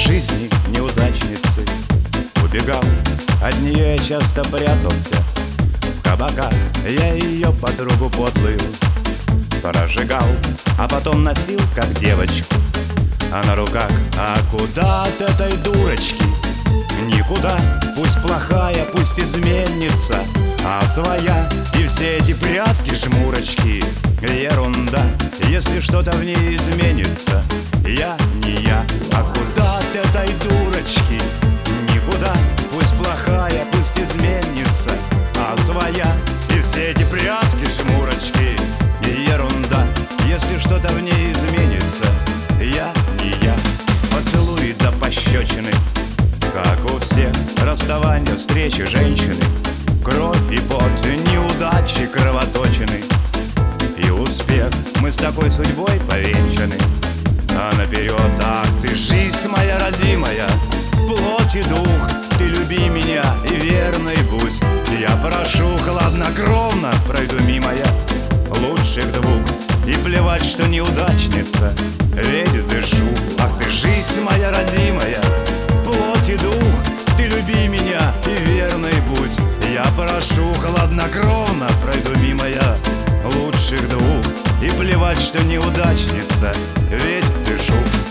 жизни неудачницей. Убегал, от нее я часто прятался. В кабаках я ее подругу подлую прожигал, а потом носил, как девочку. А на руках, а куда от этой дурочки? Никуда, пусть плохая, пусть изменница, а своя. И все эти прятки-жмурочки ерунда, если что-то в ней изменится. Я не я, а куда от этой дурочки? Никуда, пусть плохая, пусть изменница, а своя. И все эти прятки-жмурочки ерунда, если что-то в ней изменится. Я не я. Поцелуй до пощечины, как у всех, расставания, встречи, женщины. Кровь и пот, неудачи, кровоточины и успех, мы с такой судьбой повенчаны. А наперед, ах ты, жизнь моя родимая, плоть и дух, ты люби меня и верной будь. Я прошу, хладнокровно пройду мимо я лучших двух, и плевать, что неудачница, ведь дышу. Ах ты, жизнь моя родимая, плоть и дух, ты люби меня и верной будь. Я прошу, хладнокровно пройду мимо я лучших двух, и плевать, что неудачница, ведь дышу.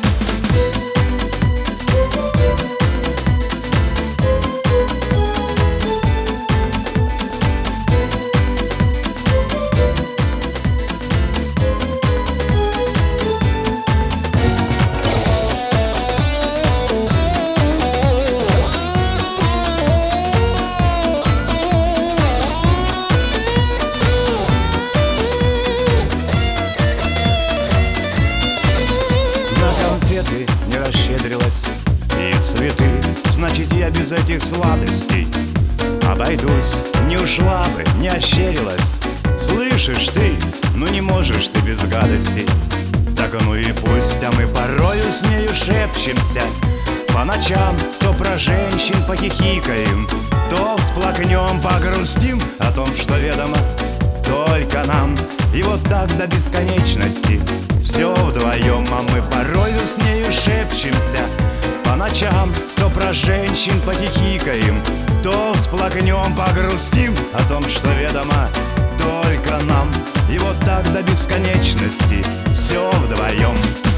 Не расщедрилась и цветы, значит, я без этих сладостей обойдусь. Не ушла бы, не ощерилась, слышишь ты, ну не можешь ты без гадостей. Так ну и пусть, а мы порою с нею шепчемся по ночам, то про женщин похихикаем, то всплакнем, погрустим о том, что ведомо только нам. И вот так до бесконечности, все вдвоем, а мы порою с нею шепчемся по ночам, то про женщин похихикаем, то всплакнем, погрустим о том, что ведомо только нам. И вот так до бесконечности, все вдвоем.